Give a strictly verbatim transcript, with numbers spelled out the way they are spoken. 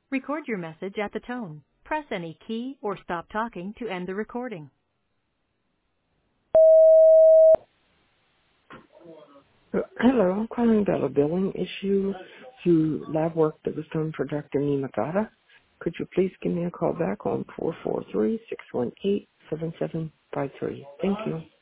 Record your message at the tone. Press any key or stop talking to end the recording. Uh, Hello, I'm calling about a billing issue to lab work that was done for Doctor Nimagata. Could you please give me a call back on four four three, six one eight, seven seven five three? Thank you.